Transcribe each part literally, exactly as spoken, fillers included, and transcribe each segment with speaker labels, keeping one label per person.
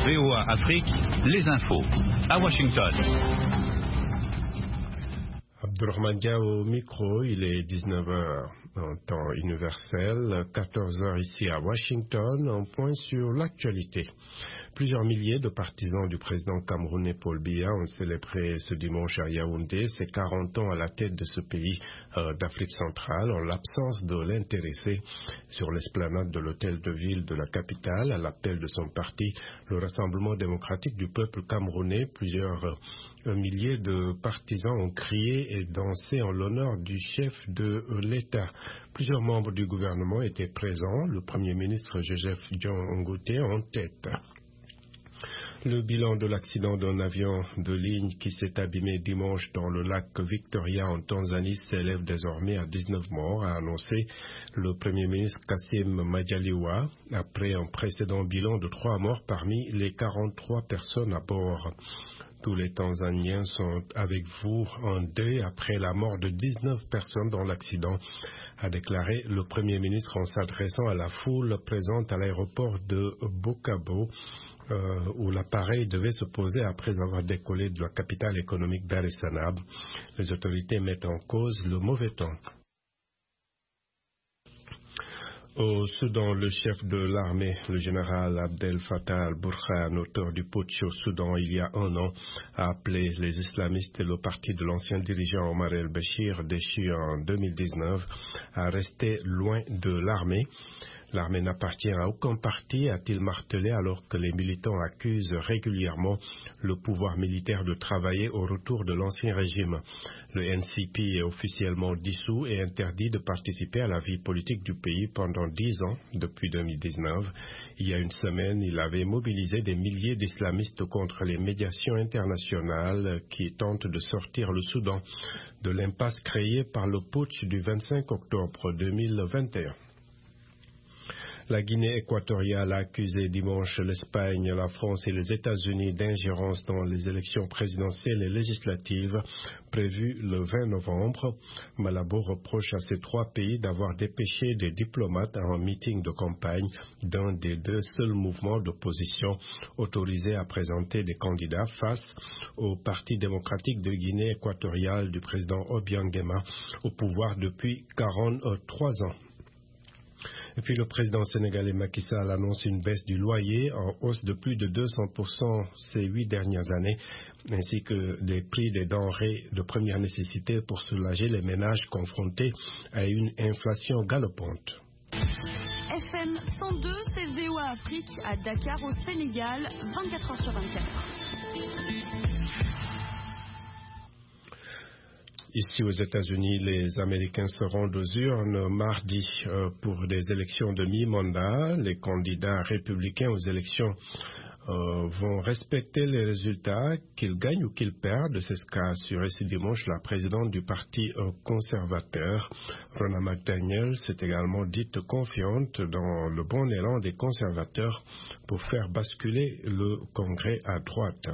Speaker 1: V O A Afrique, les infos. À Washington.
Speaker 2: Abdourahmane Dia au micro, il est dix-neuf heures en temps universel, quatorze heures ici à Washington, un point sur l'actualité. Plusieurs milliers de partisans du président camerounais Paul Biya ont célébré ce dimanche à Yaoundé ses quarante ans à la tête de ce pays euh, d'Afrique centrale en l'absence de l'intéressé sur l'esplanade de l'hôtel de ville de la capitale à l'appel de son parti, le Rassemblement démocratique du peuple camerounais. Plusieurs euh, milliers de partisans ont crié et dansé en l'honneur du chef de euh, l'État. Plusieurs membres du gouvernement étaient présents, le Premier ministre Joseph John Ngoté en tête. Le bilan de l'accident d'un avion de ligne qui s'est abîmé dimanche dans le lac Victoria en Tanzanie s'élève désormais à dix-neuf morts, a annoncé le Premier ministre Kassim Majaliwa, après un précédent bilan de trois morts parmi les quarante-trois personnes à bord. Tous les Tanzaniens sont avec vous en deuil après la mort de dix-neuf personnes dans l'accident, a déclaré le Premier ministre en s'adressant à la foule présente à l'aéroport de Bukavu, euh, où l'appareil devait se poser après avoir décollé de la capitale économique Dar es Salaam. Les autorités mettent en cause le mauvais temps. Au Soudan, le chef de l'armée, le général Abdel Fattah al-Burhan, auteur du putsch au Soudan il y a un an, a appelé les islamistes et le parti de l'ancien dirigeant Omar el-Béchir, déchu en deux mille dix-neuf, à rester loin de l'armée. L'armée n'appartient à aucun parti, a-t-il martelé, alors que les militants accusent régulièrement le pouvoir militaire de travailler au retour de l'ancien régime. Le N C P est officiellement dissous et interdit de participer à la vie politique du pays pendant dix ans, depuis deux mille dix-neuf. Il y a une semaine, il avait mobilisé des milliers d'islamistes contre les médiations internationales qui tentent de sortir le Soudan de l'impasse créée par le putsch du vingt-cinq octobre deux mille vingt et un. La Guinée équatoriale a accusé dimanche l'Espagne, la France et les États-Unis d'ingérence dans les élections présidentielles et législatives prévues le vingt novembre. Malabo reproche à ces trois pays d'avoir dépêché des diplomates à un meeting de campagne d'un des deux seuls mouvements d'opposition autorisés à présenter des candidats face au Parti démocratique de Guinée équatoriale du président Obiang Nguema au pouvoir depuis quarante-trois ans. Et puis le président sénégalais Macky Sall annonce une baisse du loyer en hausse de plus de deux cents pour cent ces huit dernières années, ainsi que des prix des denrées de première nécessité pour soulager les ménages confrontés à une inflation galopante.
Speaker 3: F M cent deux, c'est V O A Afrique à Dakar au Sénégal, vingt-quatre heures sur vingt-quatre.
Speaker 2: Ici aux États-Unis, les Américains se rendent aux urnes mardi euh, pour des élections de mi-mandat. Les candidats républicains aux élections euh, vont respecter les résultats, qu'ils gagnent ou qu'ils perdent. C'est ce qu'a assuré ce dimanche la présidente du parti euh, conservateur, Ronna McDaniel, s'est également dite confiante dans le bon élan des conservateurs pour faire basculer le Congrès à droite.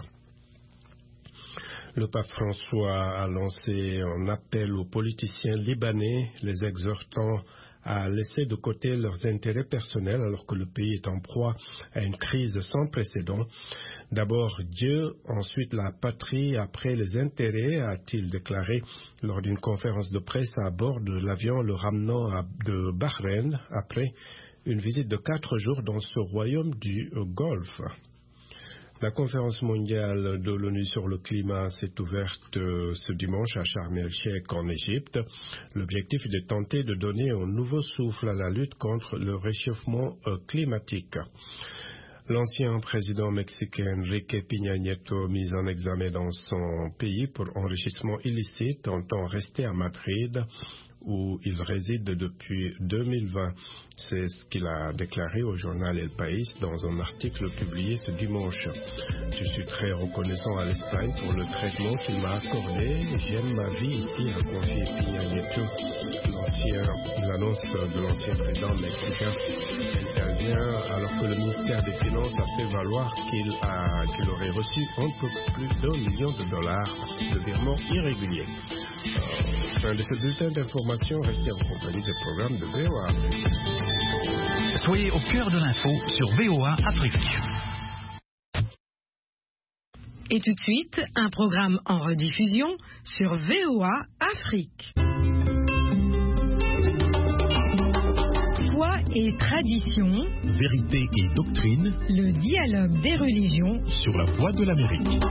Speaker 2: Le pape François a lancé un appel aux politiciens libanais, les exhortant à laisser de côté leurs intérêts personnels alors que le pays est en proie à une crise sans précédent. D'abord Dieu, ensuite la patrie, après les intérêts, a-t-il déclaré lors d'une conférence de presse à bord de l'avion le ramenant à, de Bahreïn après une visite de quatre jours dans ce royaume du Golfe. La conférence mondiale de l'ONU sur le climat s'est ouverte euh, ce dimanche à Sharm el-Sheikh en Égypte. L'objectif est de tenter de donner un nouveau souffle à la lutte contre le réchauffement euh, climatique. L'ancien président mexicain Enrique Peña Nieto, mis en examen dans son pays pour enrichissement illicite, entend rester à Madrid, où il réside depuis deux mille vingt. C'est ce qu'il a déclaré au journal El País dans un article publié ce dimanche. Je suis très reconnaissant à l'Espagne pour le traitement qu'il m'a accordé. J'aime ma vie ici, a confié Peña Nieto. L'annonce de l'ancien président mexicain intervient alors que le ministère des Finances a fait valoir qu'il a, qu'il aurait reçu un peu plus d'un million de dollars de virements irréguliers. Euh, fin de ce bulletin d'information, restez en compagnie des programmes de V O A Afrique.
Speaker 1: Soyez au cœur de l'info sur V O A Afrique.
Speaker 4: Et tout de suite, un programme en rediffusion sur V O A Afrique. Foi et tradition,
Speaker 5: vérité et doctrine,
Speaker 4: le dialogue des religions
Speaker 5: sur la voie de l'Amérique.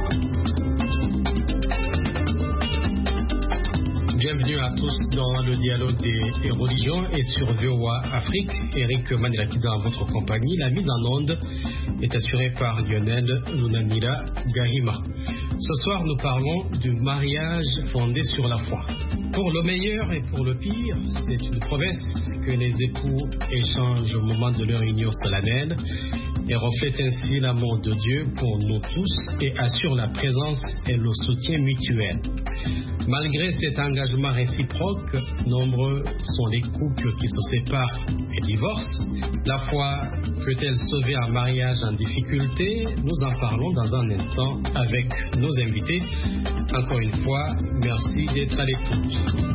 Speaker 6: Bienvenue à tous dans le dialogue des religions et sur V O A Afrique. Eric Manilakidza en votre compagnie. La mise en onde est assurée par Lionel Lunamira Gahima. Ce soir, nous parlons du mariage fondé sur la foi. Pour le meilleur et pour le pire, c'est une promesse que les époux échangent au moment de leur union solennelle et reflète ainsi l'amour de Dieu pour nous tous et assure la présence et le soutien mutuel. Malgré cet engagement réciproque, nombreux sont les couples qui se séparent et divorcent. La foi peut-elle sauver un mariage en difficulté? Nous en parlons dans un instant avec nos invités. Encore une fois, merci d'être à l'écoute.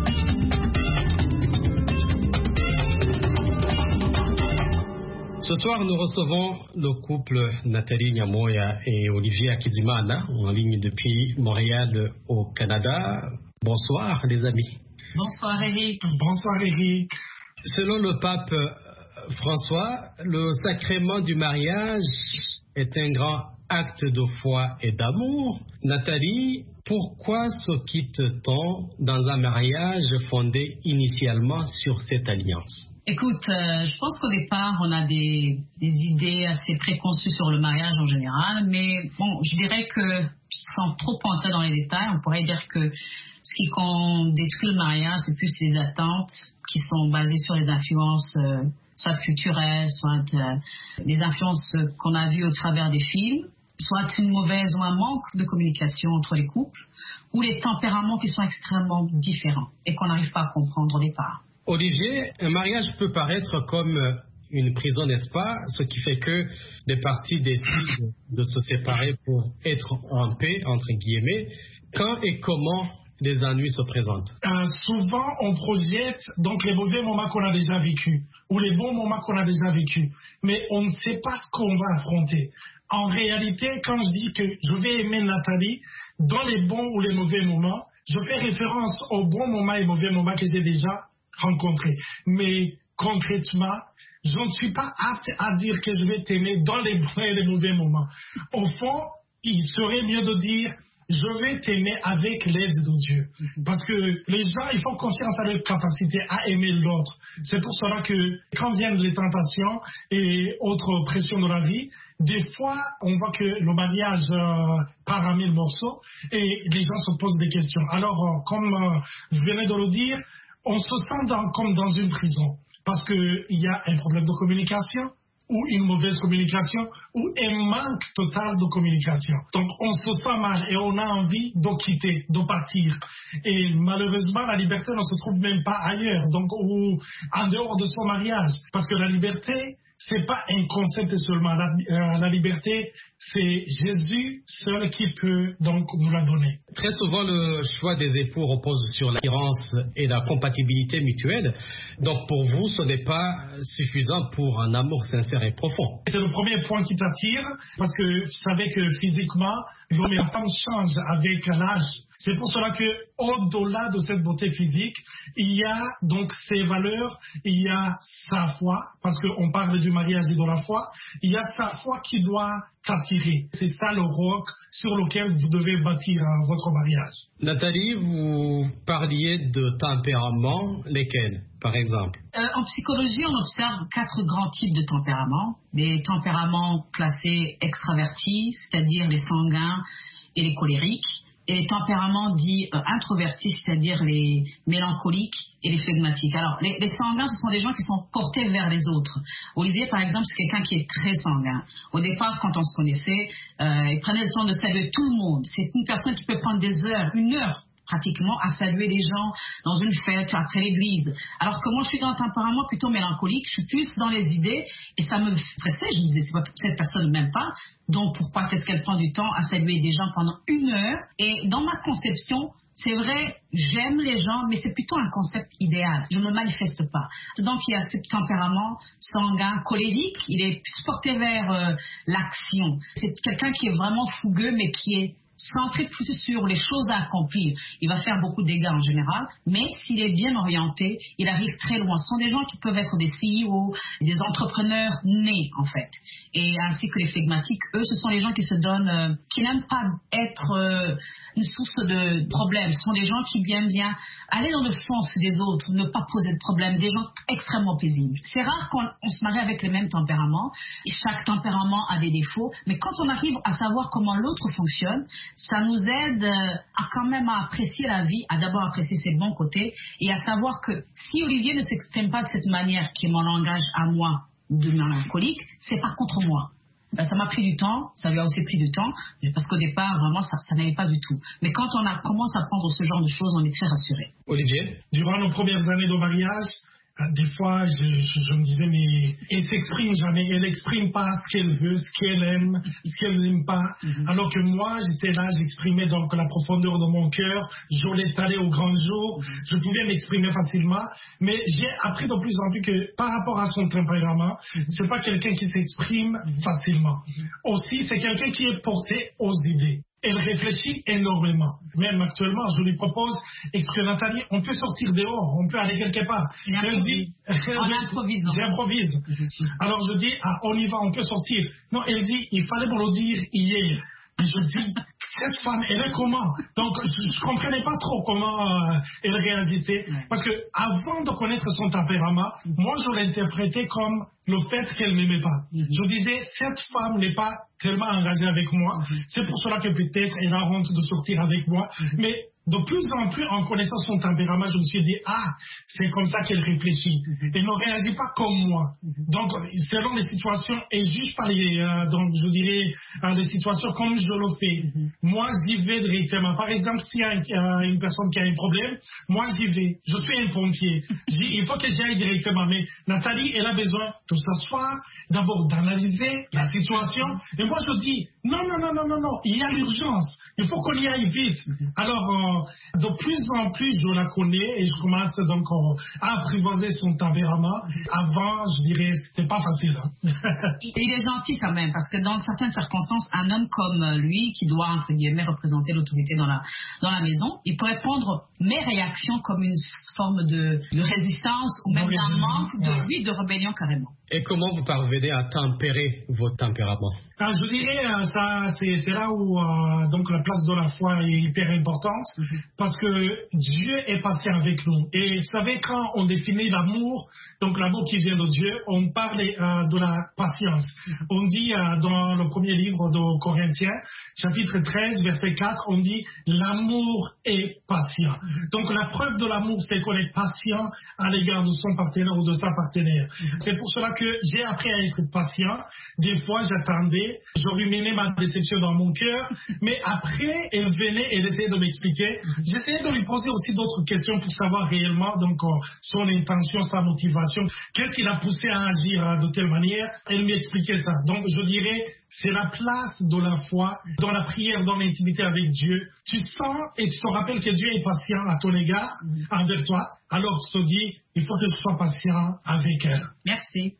Speaker 6: Ce soir, nous recevons le couple Nathalie Nyamoya et Olivier Akizimana en ligne depuis Montréal au Canada. Bonsoir les amis.
Speaker 7: Bonsoir Eric.
Speaker 8: Bonsoir Eric.
Speaker 6: Selon le pape François, le sacrement du mariage est un grand acte de foi et d'amour. Nathalie, pourquoi se quitte-t-on dans un mariage fondé initialement sur cette alliance?
Speaker 7: Écoute, euh, je pense qu'au départ, on a des, des idées assez préconçues sur le mariage en général, mais bon, je dirais que sans trop entrer dans les détails, on pourrait dire que ce qui qu'on détruit le mariage, c'est plus les attentes qui sont basées sur les influences, euh, soit culturelles, soit euh, des influences qu'on a vues au travers des films, soit une mauvaise ou un manque de communication entre les couples, ou les tempéraments qui sont extrêmement différents et qu'on n'arrive pas à comprendre au départ.
Speaker 6: Olivier, un mariage peut paraître comme une prison, n'est-ce pas? Ce qui fait que les parties décident de se séparer pour être en paix, entre guillemets. Quand et comment les ennuis se présentent?
Speaker 8: Euh, souvent, on projette donc les mauvais moments qu'on a déjà vécus ou les bons moments qu'on a déjà vécus, mais on ne sait pas ce qu'on va affronter. En réalité, quand je dis que je vais aimer Nathalie, dans les bons ou les mauvais moments, je fais référence aux bons moments et mauvais moments que j'ai déjà rencontrés. Mais concrètement, je ne suis pas apte à dire que je vais t'aimer dans les bons et les mauvais moments. Au fond, il serait mieux de dire je vais t'aimer avec l'aide de Dieu. Parce que les gens, ils font confiance à leur capacité à aimer l'autre. C'est pour cela que quand viennent les tentations et autres pressions de la vie, des fois, on voit que le mariage euh, part en mille morceaux et les gens se posent des questions. Alors, euh, comme euh, je venais de le dire, on se sent dans, comme dans une prison parce qu'il y a un problème de communication ou une mauvaise communication ou un manque total de communication. Donc on se sent mal et on a envie de quitter, de partir. Et malheureusement, la liberté ne se trouve même pas ailleurs, donc ou en dehors de son mariage. Parce que la liberté, c'est pas un concept seulement. La, euh, la liberté, c'est Jésus seul qui peut donc nous la donner.
Speaker 6: Très souvent, le choix des époux repose sur l'attirance et la compatibilité mutuelle. Donc pour vous, ce n'est pas suffisant pour un amour sincère et profond.
Speaker 8: C'est le premier point qui t'attire, parce que vous savez que physiquement, l'homme et la femme changent avec l'âge. C'est pour cela que, au-delà de cette beauté physique, il y a donc ses valeurs, il y a sa foi, parce qu'on parle du mariage et de la foi, il y a sa foi qui doit t'attirer. C'est ça le roc sur lequel vous devez bâtir uh, votre mariage.
Speaker 6: Nathalie, vous parliez de tempéraments, lesquels, par exemple?
Speaker 7: euh, En psychologie, on observe quatre grands types de tempéraments. Des tempéraments classés extravertis, c'est-à-dire les sanguins et les colériques, et les tempéraments dits euh, introvertis, c'est-à-dire les mélancoliques et les flegmatiques. Alors, les, les sanguins, ce sont des gens qui sont portés vers les autres. Olivier, par exemple, c'est quelqu'un qui est très sanguin. Au départ, quand on se connaissait, euh, il prenait le temps de saluer tout le monde. C'est une personne qui peut prendre des heures, une heure, pratiquement à saluer les gens dans une fête, après l'église. Alors que moi, je suis dans un tempérament plutôt mélancolique, je suis plus dans les idées et ça me stressait. Je me disais, c'est pas, cette personne ne m'aime pas, donc pourquoi est-ce qu'elle prend du temps à saluer des gens pendant une heure? Et dans ma conception, c'est vrai, j'aime les gens, mais c'est plutôt un concept idéal. Je ne me manifeste pas. Donc, il y a ce tempérament sanguin, colérique. Il est plus porté vers euh, l'action. C'est quelqu'un qui est vraiment fougueux, mais qui est centré plus sur les choses à accomplir. Il va faire beaucoup de dégâts en général, mais s'il est bien orienté, il arrive très loin. Ce sont des gens qui peuvent être des C E O, des entrepreneurs nés, en fait. Et ainsi que les flegmatiques, eux, ce sont les gens qui se donnent, euh, qui n'aiment pas être euh, une source de problèmes. Ce sont des gens qui aiment bien aller dans le sens des autres, ne pas poser de problèmes, des gens extrêmement paisibles. C'est rare qu'on on se marie avec les mêmes tempéraments. Chaque tempérament a des défauts, mais quand on arrive à savoir comment l'autre fonctionne, ça nous aide à quand même à apprécier la vie, à d'abord apprécier ses bons côtés et à savoir que si Olivier ne s'exprime pas de cette manière qui est mon langage à moi de mélancolique, c'est pas contre moi. Ben, ça m'a pris du temps, ça lui a aussi pris du temps, parce qu'au départ, vraiment, ça, ça n'allait pas du tout. Mais quand on a, commence à prendre ce genre de choses, on est très rassuré.
Speaker 6: Olivier?
Speaker 8: Durant nos premières années de mariage, des fois, je, je, je me disais, mais elle s'exprime jamais, elle n'exprime pas ce qu'elle veut, ce qu'elle aime, ce qu'elle n'aime pas. Mm-hmm. Alors que moi, j'étais là, j'exprimais donc la profondeur de mon cœur, je l'étalais au grand jour, mm-hmm. je pouvais m'exprimer facilement, mais j'ai appris de plus en plus que par rapport à son tempérament, mm-hmm. c'est pas quelqu'un qui s'exprime facilement. Mm-hmm. Aussi, c'est quelqu'un qui est porté aux idées. Elle réfléchit énormément. Même actuellement, je lui propose, est-ce que Nathalie, on peut sortir dehors, on peut aller quelque part.
Speaker 7: Elle
Speaker 8: elle dit,
Speaker 7: en improvisant.
Speaker 8: J'improvise. Alors je dis, ah, on y va, on peut sortir. Non, elle dit, il fallait me le dire hier. Je dis, cette femme, elle est comment? Donc, je ne comprenais pas trop comment euh, elle réagissait. Parce que avant de connaître son tempérament, moi, je l'interprétais comme le fait qu'elle ne m'aimait pas. Mm-hmm. Je disais, cette femme n'est pas tellement engagée avec moi. Mm-hmm. C'est pour cela que peut-être elle a honte de sortir avec moi. Mm-hmm. Mais de plus en plus, en connaissant son tempérament, je me suis dit, ah, c'est comme ça qu'elle réfléchit. Mm-hmm. Elle ne réagit pas comme moi. Mm-hmm. Donc, selon les situations, et juge pas les, euh, donc, je dirais, euh, les situations comme je le fais. Mm-hmm. Moi, j'y vais directement. Par exemple, s'il y a un, euh, une personne qui a un problème, moi, j'y vais. Je suis un pompier. Il faut que j'y aille directement. Mais Nathalie, elle a besoin de s'asseoir, d'abord d'analyser la situation. Et moi, je dis, non, non, non, non, non, non, il y a l'urgence. Il faut qu'on y aille vite. Mm-hmm. Alors, euh, de plus en plus, je la connais et je commence donc à apprivoiser son tempérament. Avant, je dirais, c'était pas facile. Hein.
Speaker 7: Il est gentil quand même, parce que dans certaines circonstances, un homme comme lui, qui doit, entre guillemets, représenter l'autorité dans la, dans la maison, il pourrait prendre mes réactions comme une forme de, de résistance ou même d'un manque de, ouais. oui, de rébellion carrément.
Speaker 6: Et comment vous parvenez à tempérer votre tempérament?
Speaker 8: Ah, je dirais, euh, ça, c'est, c'est là où euh, donc la place de la foi est hyper importante, mm-hmm. parce que Dieu est patient avec nous. Et vous savez, quand on définit l'amour, donc l'amour qui vient de Dieu, on parle euh, de la patience. Mm-hmm. On dit euh, dans le premier livre de Corinthiens, chapitre treize, verset quatre, on dit l'amour est patient. Mm-hmm. Donc la preuve de l'amour, c'est qu'on est patient à l'égard de son partenaire ou de sa partenaire. Mm-hmm. C'est pour cela que j'ai appris à être patient. Des fois, j'attendais, je ruminais ma déception dans mon cœur, mais après, elle venait et elle essayait de m'expliquer. J'essayais de lui poser aussi d'autres questions pour savoir réellement donc, son intention, sa motivation, qu'est-ce qui l'a poussé à agir de telle manière. Elle m'expliquait ça. Donc, je dirais, c'est la place de la foi, dans la prière, dans l'intimité avec Dieu. Tu sens et tu te rappelles que Dieu est patient à ton égard, envers toi. Alors tu te dis, il faut que je sois patient avec elle.
Speaker 7: Merci.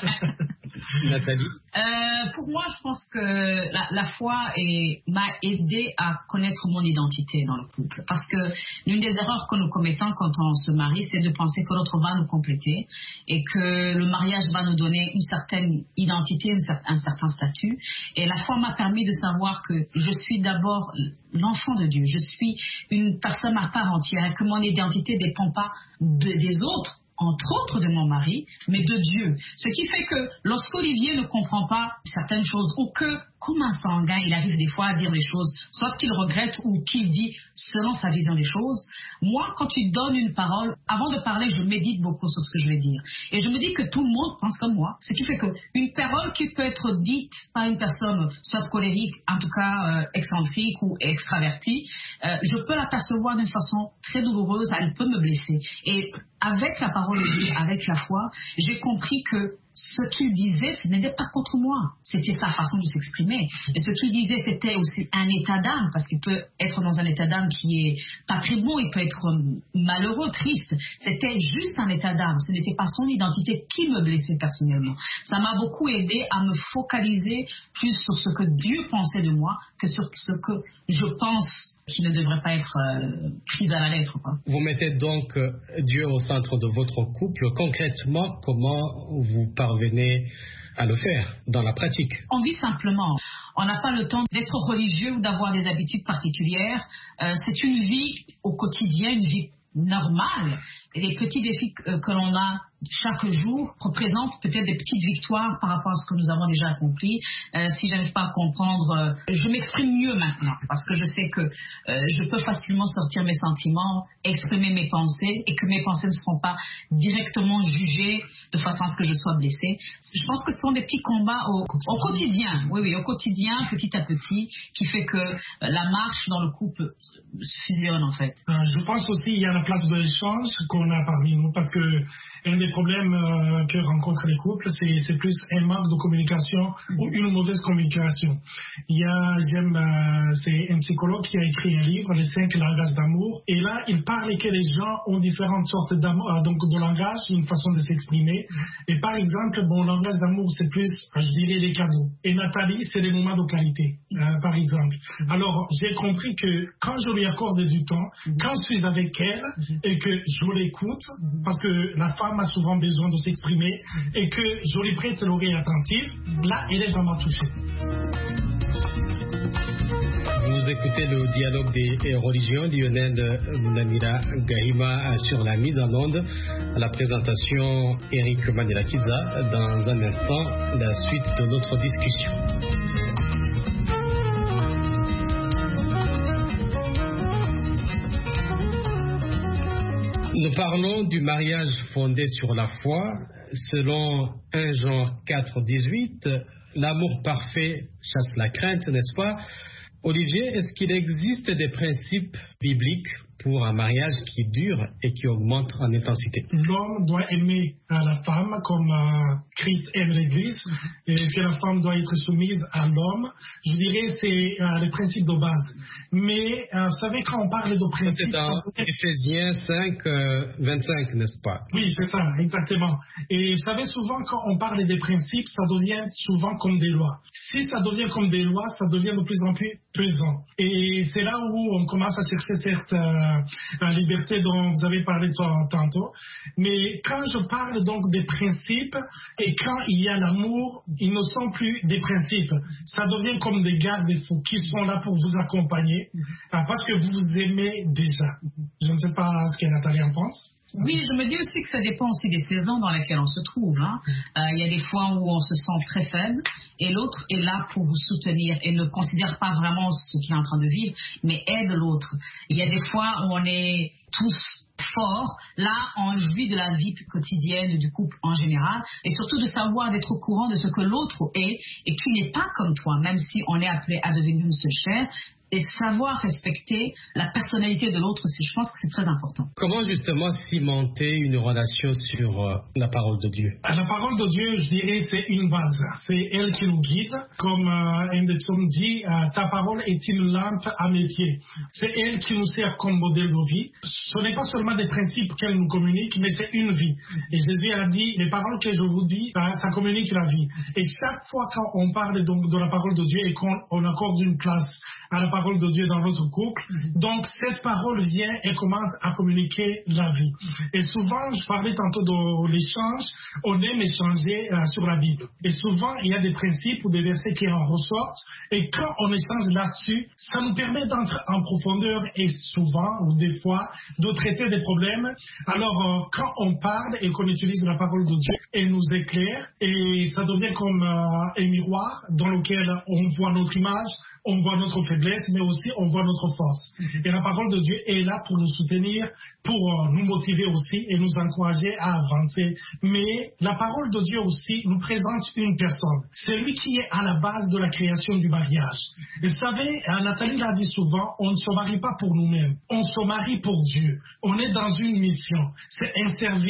Speaker 6: Nathalie?
Speaker 7: euh, Pour moi, je pense que la, la foi est, m'a aidé à connaître mon identité dans le couple. Parce que l'une des erreurs que nous commettons quand on se marie, c'est de penser que l'autre va nous compléter et que le mariage va nous donner une certaine identité, un certain statut. Et la foi m'a permis de savoir que je suis d'abord l'enfant de Dieu. Je suis une personne à part entière et que mon identité ne dépend pas de, des autres, entre autres de mon mari, mais de Dieu. Ce qui fait que lorsqu'Olivier ne comprend pas certaines choses ou que, comme un sanguin, il arrive des fois à dire des choses, soit qu'il regrette ou qu'il dit selon sa vision des choses, moi, quand tu donnes une parole, avant de parler, je médite beaucoup sur ce que je vais dire. Et je me dis que tout le monde pense comme moi. Ce qui fait qu'une parole qui peut être dite par une personne, soit colérique, en tout cas euh, excentrique ou extravertie, euh, je peux l'apercevoir d'une façon très douloureuse, elle peut me blesser. Et avec la parole de Dieu, avec la foi, j'ai compris que ce qu'il disait, ce n'était pas contre moi. C'était sa façon de s'exprimer. Et ce qu'il disait, c'était aussi un état d'âme, parce qu'il peut être dans un état d'âme qui est pas très bon, il peut être malheureux, triste. C'était juste un état d'âme. Ce n'était pas son identité qui me blessait personnellement. Ça m'a beaucoup aidé à me focaliser plus sur ce que Dieu pensait de moi que sur ce que je pense qui ne devrait pas être euh, prise à la lettre, quoi.
Speaker 6: Vous mettez donc euh, Dieu au centre de votre couple. Concrètement, comment vous parvenez à le faire dans la pratique?
Speaker 7: On vit simplement. On n'a pas le temps d'être religieux ou d'avoir des habitudes particulières. Euh, c'est une vie au quotidien, une vie normale. Et les petits défis que, que l'on a chaque jour représentent peut-être des petites victoires par rapport à ce que nous avons déjà accompli. Euh, si je n'arrive pas à comprendre, euh, je m'exprime mieux maintenant parce que je sais que euh, je peux facilement sortir mes sentiments, exprimer mes pensées et que mes pensées ne seront pas directement jugées de façon à ce que je sois blessée. Je pense que ce sont des petits combats au, au quotidien, oui, oui, au quotidien, petit à petit, qui fait que euh, la marche dans le couple fusionne en fait.
Speaker 8: Euh, je pense aussi qu'il y a la place de l'échange qu'on a parmi nous parce que un des problèmes euh, que rencontrent les couples, c'est, c'est plus un manque de communication ou une mauvaise communication. Il y a, j'aime, euh, c'est un psychologue qui a écrit un livre, Les cinq langages d'amour, et là, il parle que les gens ont différentes sortes d'amour, euh, donc de langage, une façon de s'exprimer. Et par exemple, mon langage d'amour, c'est plus, je dirais, les cadeaux. Et Nathalie, c'est les moments de qualité, euh, par exemple. Alors, j'ai compris que quand je lui accorde du temps, quand je suis avec elle et que je l'écoute, parce que la femme a souvent besoin de s'exprimer et que je lui prête l'oreille attentive, là, elle est vraiment touchée.
Speaker 6: Vous écoutez le dialogue des religions, Lionel Nanira Gahima sur la mise en onde, à la présentation Eric Manirakiza. Dans un instant, la suite de notre discussion. Nous parlons du mariage fondé sur la foi. Selon premier Jean quatre, dix-huit, l'amour parfait chasse la crainte, n'est-ce pas? Olivier, est-ce qu'il existe des principes bibliques pour un mariage qui dure et qui augmente en intensité?
Speaker 8: L'homme doit aimer euh, la femme comme euh, Christ aime l'Église et que la femme doit être soumise à l'homme. Je dirais c'est euh, les principes de base. Mais euh, vous savez, quand on parle de principes...
Speaker 6: C'est dans Éphésiens cinq, vingt-cinq, n'est-ce pas?
Speaker 8: Oui, c'est ça, exactement. Et vous savez, souvent quand on parle des principes, ça devient souvent comme des lois. Si ça devient comme des lois, ça devient de plus en plus pesant. Et c'est là où on commence à chercher cette euh, la liberté dont vous avez parlé tantôt. Mais quand je parle donc des principes et quand il y a l'amour, ils ne sont plus des principes. Ça devient comme des garde-fous qui sont là pour vous accompagner parce que vous vous aimez déjà. Je ne sais pas ce que Nathalie en pense.
Speaker 7: Oui, je me dis aussi que ça dépend aussi des saisons dans lesquelles on se trouve. Hein. Euh, il y a des fois où on se sent très faible et l'autre est là pour vous soutenir et ne considère pas vraiment ce qu'il est en train de vivre, mais aide l'autre. Il y a des fois où on est tous forts. Là, on vit de la vie quotidienne du couple en général et surtout de savoir d'être au courant de ce que l'autre est et qui n'est pas comme toi, même si on est appelé à devenir une seule chair. Et savoir respecter la personnalité de l'autre, je pense que c'est très important.
Speaker 6: Comment justement cimenter une relation sur euh, la parole de Dieu?
Speaker 8: La parole de Dieu, je dirais, c'est une base. C'est elle qui nous guide. Comme euh, un des psaumes dit, euh, ta parole est une lampe à mes pieds. C'est elle qui nous sert comme modèle de vie. Ce n'est pas seulement des principes qu'elle nous communique, mais c'est une vie. Et Jésus a dit, les paroles que je vous dis, euh, ça communique la vie. Et chaque fois qu'on parle donc de la parole de Dieu et qu'on on accorde une place à la parole de Dieu dans notre couple, donc cette parole vient et commence à communiquer la vie. Et souvent, je parlais tantôt de l'échange, on aime échanger euh, sur la Bible. Et souvent, il y a des principes ou des versets qui en ressortent, et quand on échange là-dessus, ça nous permet d'entrer en profondeur et souvent, ou des fois, de traiter des problèmes. Alors, euh, quand on parle et qu'on utilise la parole de Dieu, elle nous éclaire, et ça devient comme euh, un miroir dans lequel on voit notre image, on voit notre faiblesse, mais aussi on voit notre force. Et la parole de Dieu est là pour nous soutenir, pour euh, nous motiver aussi et nous encourager à avancer. Mais la parole de Dieu aussi nous présente une personne. C'est lui qui est à la base de la création du mariage. Et vous savez, Nathalie l'a dit souvent, on ne se marie pas pour nous-mêmes, on se marie pour Dieu. On est dans une mission, c'est un service.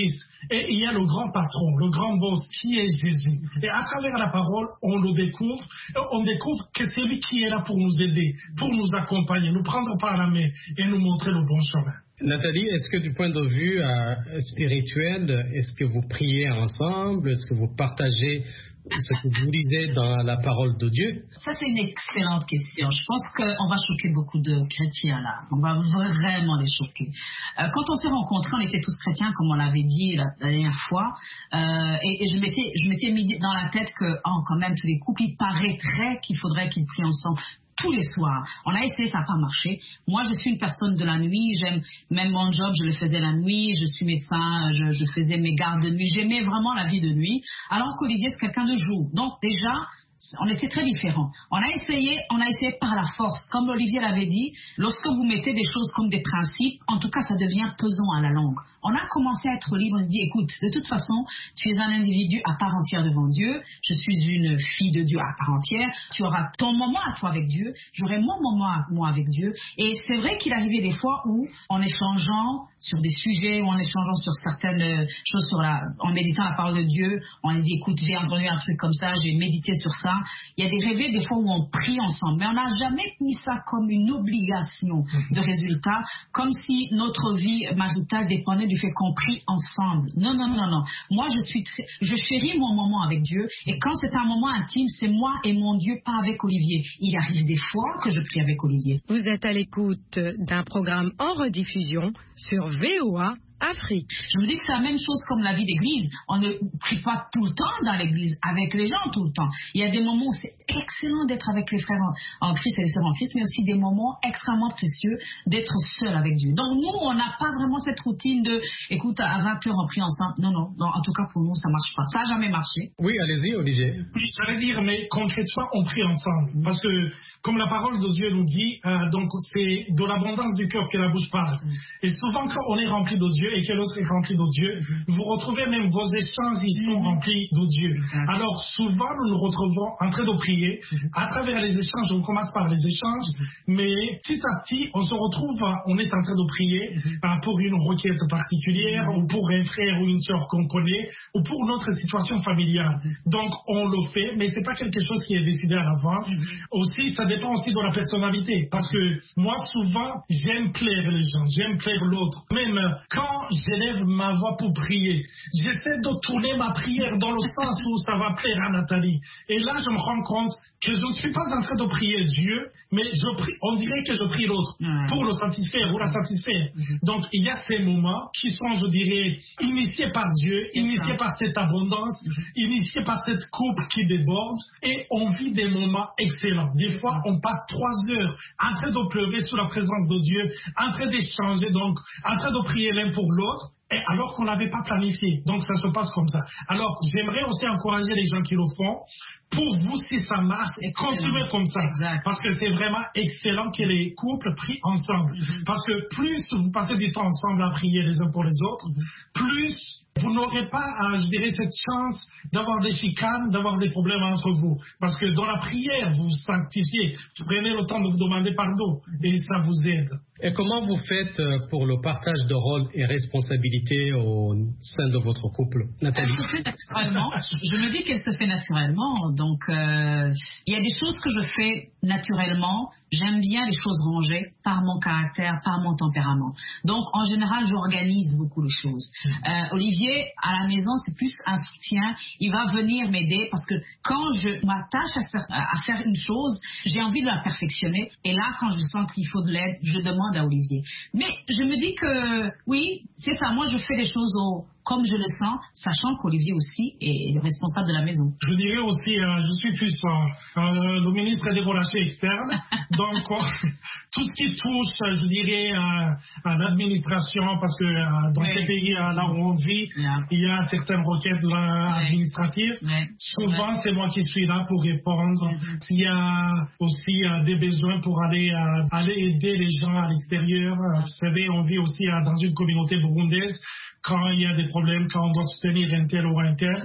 Speaker 8: Et il y a le grand patron, le grand boss qui est Jésus. Et à travers la parole, on le découvre. On découvre que c'est lui qui est là pour nous aider, pour nous accompagner, nous prendre par la main et nous montrer le bon chemin.
Speaker 6: Nathalie, est-ce que du point de vue euh, spirituel, est-ce que vous priez ensemble? Est-ce que vous partagez ce que vous lisez dans la parole de Dieu?
Speaker 7: Ça, c'est une excellente question. Je pense qu'on va choquer beaucoup de chrétiens là. On va vraiment les choquer. Euh, quand on s'est rencontrés, on était tous chrétiens, comme on l'avait dit la, la dernière fois. Euh, et, et je m'étais, je m'étais mis dans la tête que, oh, quand même, tous les couples, il paraîtrait qu'il faudrait qu'ils prient ensemble tous les soirs. On a essayé, ça n'a pas marché. Moi, je suis une personne de la nuit. J'aime même mon job, je le faisais la nuit. Je suis médecin, je, je faisais mes gardes de nuit. J'aimais vraiment la vie de nuit. Alors qu'Olivier, c'est quelqu'un de jour. Donc déjà, on était très différents. On a essayé, on a essayé par la force. Comme Olivier l'avait dit, lorsque vous mettez des choses comme des principes, en tout cas, ça devient pesant à la longue. On a commencé à être libre, on se dit, écoute, de toute façon, tu es un individu à part entière devant Dieu, je suis une fille de Dieu à part entière, tu auras ton moment à toi avec Dieu, j'aurai mon moment à moi avec Dieu. Et c'est vrai qu'il arrivait des fois où, en échangeant sur des sujets, ou en échangeant sur certaines choses, sur la, en méditant la parole de Dieu, on lui dit, écoute, j'ai entendu un truc comme ça, j'ai médité sur ça. Il y a des rêves des fois où on prie ensemble, mais on n'a jamais mis ça comme une obligation de résultat, comme si notre vie maritale dépendait du fait qu'on prie ensemble. Non, non, non, non. Moi, je suis, très, je chéris mon moment avec Dieu, et quand c'est un moment intime, c'est moi et mon Dieu, pas avec Olivier. Il arrive des fois que je prie avec Olivier.
Speaker 4: Vous êtes à l'écoute d'un programme en rediffusion sur V O A Afrique.
Speaker 7: Je me dis que c'est la même chose comme la vie d'église. On ne prie pas tout le temps dans l'église, avec les gens tout le temps. Il y a des moments où c'est excellent d'être avec les frères en Christ et les sœurs en Christ, mais aussi des moments extrêmement précieux d'être seul avec Dieu. Donc nous, on n'a pas vraiment cette routine de, écoute, à vingt heures on prie ensemble. Non, non, non, en tout cas pour nous, ça marche pas. Ça n'a jamais marché.
Speaker 6: Oui, allez-y, Olivier.
Speaker 8: Oui, j'allais dire, mais concrètement, on prie ensemble. Parce que, comme la parole de Dieu nous dit, euh, donc c'est de l'abondance du cœur que la bouche parle. Et souvent, quand on est rempli de Dieu, et que l'autre est rempli de Dieu, vous retrouvez même vos échanges, ils sont remplis de Dieu. Alors souvent, nous nous retrouvons en train de prier. À travers les échanges, on commence par les échanges, mais petit à petit, on se retrouve, on est en train de prier pour une requête particulière, ou pour un frère ou une sœur qu'on connaît, ou pour notre situation familiale. Donc on le fait, mais c'est pas quelque chose qui est décidé à l'avance. Aussi, ça dépend aussi de la personnalité, parce que moi, souvent, j'aime plaire les gens, j'aime plaire l'autre. Même quand j'élève ma voix pour prier, j'essaie de tourner ma prière dans le sens où ça va plaire à Nathalie. Et là, je me rends compte que je ne suis pas en train de prier Dieu, mais je prie, on dirait que je prie l'autre pour le satisfaire ou la satisfaire. Donc, il y a ces moments qui sont, je dirais, initiés par Dieu, initiés par cette abondance, initiés par cette coupe qui déborde, et on vit des moments excellents. Des fois, on passe trois heures en train de pleurer sous la présence de Dieu, en train d'échanger, donc, en train de prier l'un pour l'autre, et alors qu'on n'avait pas planifié. Donc ça se passe comme ça. Alors j'aimerais aussi encourager les gens qui le font. Pour vous, si ça marche, continuez comme ça. Exact. Parce que c'est vraiment excellent que les couples prient ensemble. Mm-hmm. Parce que plus vous passez du temps ensemble à prier les uns pour les autres, mm-hmm. plus vous n'aurez pas, à, je dirais, cette chance d'avoir des chicanes, d'avoir des problèmes entre vous. Parce que dans la prière, vous vous sanctifiez. Vous prenez le temps de vous demander pardon. Et ça vous aide.
Speaker 6: Et comment vous faites pour le partage de rôles et responsabilités au sein de votre couple, Nathalie?
Speaker 7: Elle se fait naturellement. Je me dis qu'elle se fait naturellement. Donc, euh, il y a des choses que je fais naturellement. J'aime bien les choses rangées par mon caractère, par mon tempérament. Donc, en général, j'organise beaucoup les choses. Euh, Olivier, à la maison, c'est plus un soutien. Il va venir m'aider parce que quand je m'attache à faire, à faire une chose, j'ai envie de la perfectionner. Et là, quand je sens qu'il faut de l'aide, je demande à Olivier. Mais je me dis que, oui, c'est ça. Moi, je fais les choses au... comme je le sens, sachant qu'Olivier aussi est le responsable de la maison.
Speaker 8: Je dirais aussi, euh, je suis plus euh, euh, le ministre des Relations externes. Donc, euh, tout ce qui touche, je dirais, euh, à l'administration, parce que euh, dans oui. ces pays euh, là où on vit, yeah. il y a certaines requêtes là, oui. administratives. Oui. Souvent, oui. c'est moi qui suis là pour répondre. Mm-hmm. S'il y a aussi euh, des besoins pour aller, euh, aller aider les gens à l'extérieur. Euh, vous savez, on vit aussi euh, dans une communauté burundaise. Quand il y a des problèmes, quand on doit soutenir un tel ou un tel, yeah.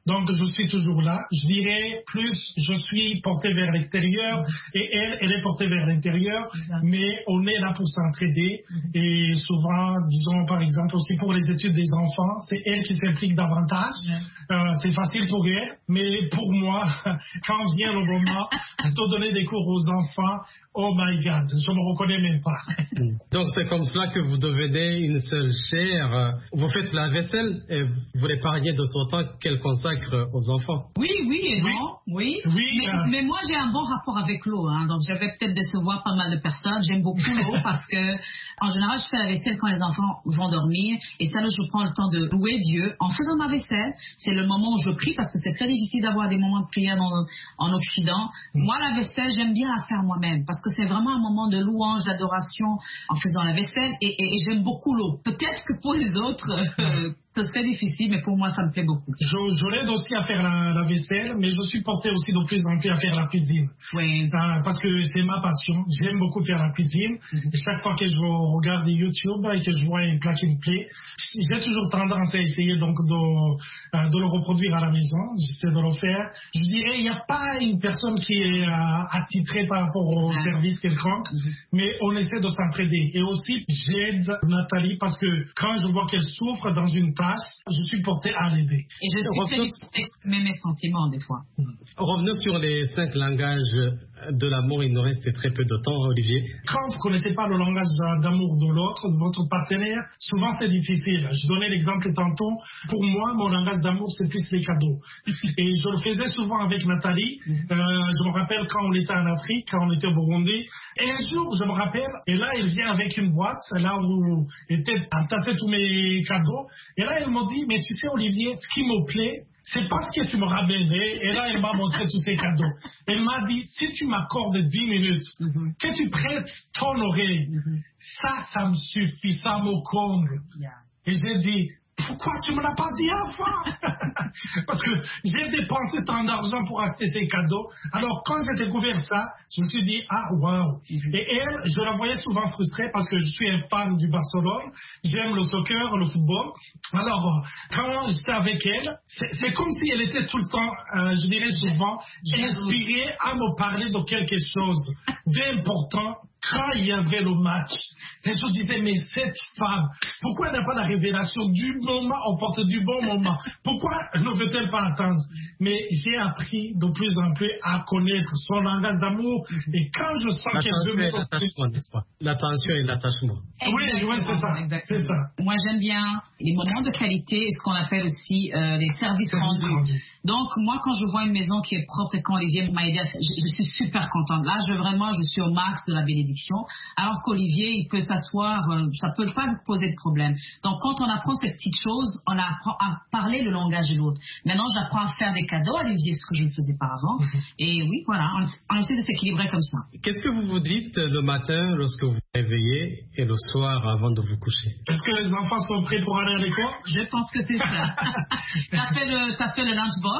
Speaker 8: Donc, je suis toujours là. Je dirais plus, je suis porté vers l'extérieur et elle, elle est portée vers l'intérieur. Mais on est là pour s'entraider. Et souvent, disons par exemple aussi pour les études des enfants, c'est elle qui s'implique davantage. Euh, c'est facile pour elle. Mais pour moi, quand vient le moment de donner des cours aux enfants, oh my God, je ne me reconnais même pas.
Speaker 6: Donc c'est comme cela que vous devenez une seule chair. Vous faites la vaisselle et vous l'épargnez de son temps qu'elle consacre aux enfants.
Speaker 7: Oui, oui et
Speaker 8: oui.
Speaker 7: non, oui.
Speaker 8: oui
Speaker 7: mais,
Speaker 8: euh...
Speaker 7: mais moi j'ai un bon rapport avec l'eau, hein, donc je vais peut-être décevoir pas mal de personnes. J'aime beaucoup l'eau parce que en général je fais la vaisselle quand les enfants vont dormir et ça là je prends le temps de louer Dieu en faisant ma vaisselle. C'est le moment où je prie parce que c'est très difficile d'avoir des moments de prière dans, en Occident. Mm. Moi la vaisselle j'aime bien la faire moi-même parce que c'est vraiment un moment de louange, d'adoration en faisant la vaisselle et, et, et j'aime beaucoup l'eau. Peut-être que pour les autres, euh, ce serait difficile, mais pour moi, ça me plaît beaucoup.
Speaker 8: Je, je l'aide aussi à faire la, la vaisselle, mais je suis porté aussi de plus en plus à faire la cuisine.
Speaker 7: Oui.
Speaker 8: Euh, parce que c'est ma passion. J'aime beaucoup faire la cuisine. Mm-hmm. Et chaque fois que je regarde YouTube et que je vois un plat qui me plaît, j'ai toujours tendance à essayer donc de, euh, de le reproduire à la maison. J'essaie de le faire. Je dirais, il n'y a pas une personne qui est euh, attitrée par rapport au ah. service quelconque, mm-hmm. mais on essaie de s'entraider. Et aussi, j'aide Nathalie parce que quand je vois qu'elle souffre dans une tâche, je suis porté à l'aider.
Speaker 7: Et je suis très d'exprimer mes sentiments des fois.
Speaker 6: Revenons sur les cinq langages de l'amour. Il nous reste très peu de temps, Olivier.
Speaker 8: Quand vous ne connaissez pas le langage d'amour de l'autre, de votre partenaire, souvent c'est difficile. Je donnais l'exemple tantôt. Pour moi, mon langage d'amour, c'est plus les cadeaux. Et je le faisais souvent avec Nathalie. Euh, je me rappelle quand on était en Afrique, quand on était au Burundi. Et un jour, je me rappelle, et là, elle vient avec une boîte, là où étaient entassés tous mes cadeaux. Et là, elle m'a dit, mais tu sais, Olivier, ce qui me plaît, c'est parce que tu me ramènes. Et là, elle m'a montré tous ces cadeaux. Elle m'a dit, si tu m'accordes dix minutes, mm-hmm. que tu prêtes ton oreille, mm-hmm. ça, ça me suffit, ça me comble. Yeah. Et j'ai dit, pourquoi tu me l'as pas dit avant? Parce que j'ai dépensé tant d'argent pour acheter ces cadeaux. Alors, quand j'ai découvert ça, je me suis dit, ah, waouh. Mm-hmm. Et elle, je la voyais souvent frustrée parce que je suis un fan du Barcelone. J'aime le soccer, le football. Alors, quand j'étais avec elle, c'est, c'est comme si elle était tout le temps, euh, je dirais souvent, inspirée à me parler de quelque chose d'important quand il y avait le match. Et je disais, mais cette femme, pourquoi elle n'a pas la révélation du moment, on porte du bon moment? Pourquoi ne veut-elle pas attendre? Mais j'ai appris de plus en plus à connaître son langage d'amour. Et quand je sens qu'elle veut me...
Speaker 6: L'attachement, n'est-ce pas? L'attention et l'attachement.
Speaker 8: Oui, oui, c'est ça.
Speaker 7: Exactement.
Speaker 8: C'est ça.
Speaker 7: Moi, j'aime bien les moments de qualité et ce qu'on appelle aussi euh, les services rendus. Donc, moi, quand je vois une maison qui est propre et quand Olivier m'a aidé, je, je suis super contente. Là, je, vraiment, je suis au max de la bénédiction. Alors qu'Olivier, il peut s'asseoir, euh, ça peut pas me poser de problème. Donc, quand on apprend ces petites choses, on apprend à parler le langage de l'autre. Maintenant, j'apprends à faire des cadeaux à Olivier, ce que je ne faisais pas avant. Mm-hmm. Et oui, voilà, on, on essaie de s'équilibrer comme ça.
Speaker 6: Qu'est-ce que vous vous dites le matin lorsque vous vous réveillez et le soir avant de vous coucher?
Speaker 8: Est-ce que les enfants sont prêts pour aller à l'école?
Speaker 7: Je pense que c'est ça. T'as fait le, t'as fait le lunchbox?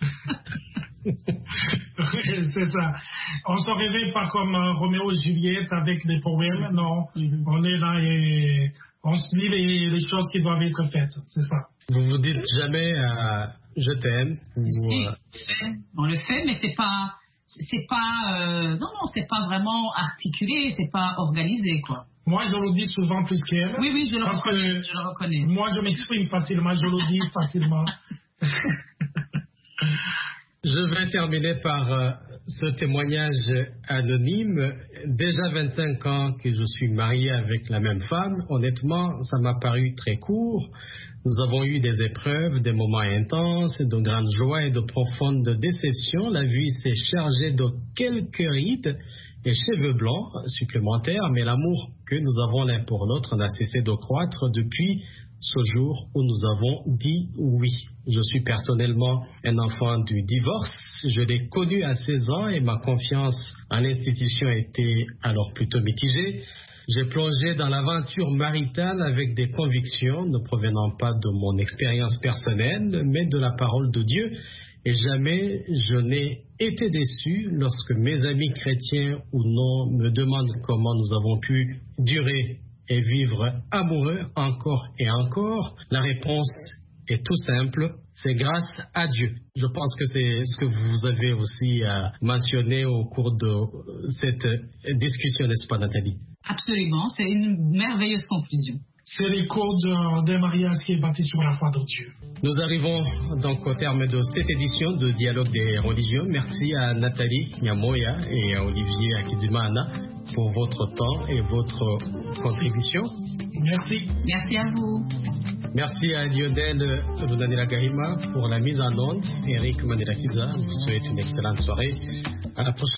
Speaker 8: C'est ça. On se réveille pas comme euh, Roméo et Juliette avec des poèmes, non. Mm-hmm. On est là et on se dit les, les choses qui doivent être faites, c'est ça.
Speaker 6: Vous vous dites jamais euh, je t'aime ou,
Speaker 7: si,
Speaker 6: euh...
Speaker 7: on le fait, mais c'est pas, c'est pas, euh, non non, c'est pas vraiment articulé, c'est pas organisé quoi.
Speaker 8: Moi, je le dis souvent plus qu'elle.
Speaker 7: Oui oui, je le reconnais. Je le reconnais.
Speaker 8: Moi, je m'exprime facilement, je le dis facilement.
Speaker 6: Je vais terminer par euh, ce témoignage anonyme. Déjà vingt-cinq ans que je suis marié avec la même femme. Honnêtement, ça m'a paru très court. Nous avons eu des épreuves, des moments intenses, de grandes joies et de profondes déceptions. La vie s'est chargée de quelques rides et cheveux blancs supplémentaires, mais l'amour que nous avons l'un pour l'autre n'a cessé de croître depuis ce jour où nous avons dit oui. Je suis personnellement un enfant du divorce. Je l'ai connu à seize ans et ma confiance en l'institution était alors plutôt mitigée. J'ai plongé dans l'aventure maritale avec des convictions ne provenant pas de mon expérience personnelle, mais de la parole de Dieu. Et jamais je n'ai été déçu lorsque mes amis chrétiens ou non me demandent comment nous avons pu durer et vivre amoureux encore et encore. La réponse est tout simple, c'est grâce à Dieu. Je pense que c'est ce que vous avez aussi euh, mentionné au cours de cette discussion, n'est-ce pas, Nathalie?
Speaker 7: Absolument, c'est une merveilleuse conclusion.
Speaker 8: C'est l'écho d'un mariage qui est bâti sur la foi de Dieu.
Speaker 6: Nous arrivons donc au terme de cette édition de Dialogue des religions. Merci à Nathalie Nyamoya et à Olivier Akidimana pour votre temps et votre contribution.
Speaker 8: Merci.
Speaker 7: Merci à vous.
Speaker 6: Merci à Lionel Runanira Gahima pour la mise en onde. Eric Mandela Kiza vous souhaite une excellente soirée. À la prochaine.